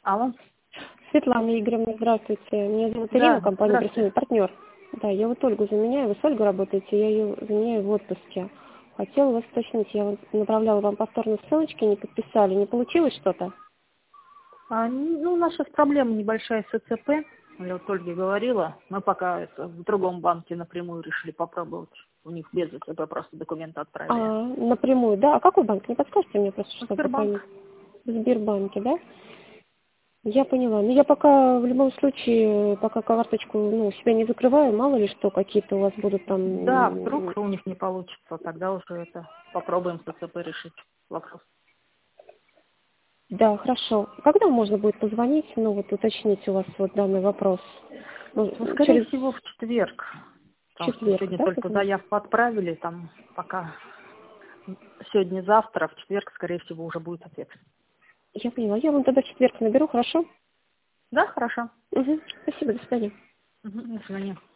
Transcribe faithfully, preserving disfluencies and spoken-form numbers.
Алло. Светлана Игоревна, здравствуйте. Меня зовут Ирина, Да, компания здравствуйте. «Присмотр партнер». Да, я вот Ольгу заменяю. Вы с Ольгой работаете, я ее заменяю в отпуске. Хотела вас уточнить, я вот направляла вам повторно ссылочки, не подписали. Не получилось что-то? А, ну, у нас сейчас проблема небольшая с ЭЦП. Я вот Ольге говорила. Мы пока это в другом банке напрямую решили попробовать. У них без ЭЦП просто документы А, отправили. напрямую, да? А какой банк? Не подскажете мне просто, чтобы Сбербанк. понять? В Сбербанке, да? Я поняла. Ну, я пока, в любом случае, пока карточку, ну, себя не закрываю, мало ли что, какие-то у вас будут там... Да, вдруг м, у них не получится, тогда уже это попробуем с ЭЦП решить вопрос. Да, хорошо. Когда можно будет позвонить, ну, вот уточнить у вас вот данный вопрос? Ну, Ну, скорее через всего, в четверг. Потому что четверг, сегодня да, только позвонить? заявку отправили, там пока сегодня-завтра, в четверг, скорее всего, уже будет ответ. Я поняла. Я вам тогда в четверг наберу, хорошо? Да, хорошо. Угу. Спасибо, до свидания. Мгм, до свидания.